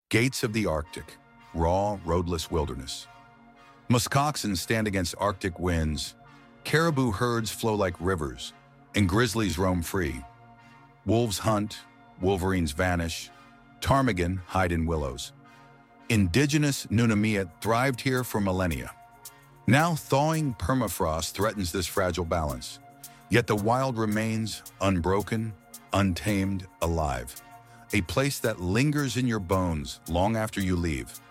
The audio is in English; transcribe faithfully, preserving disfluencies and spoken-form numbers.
Gates of the Arctic, raw, roadless wilderness. Muskoxens stand against Arctic winds. Caribou herds flow like rivers, and grizzlies roam free. Wolves hunt, wolverines vanish. Ptarmigan hide in willows. Indigenous Nunamiut thrived here for millennia. Now thawing permafrost threatens this fragile balance. Yet the wild remains unbroken, untamed, alive. A place that lingers in your bones long after you leave.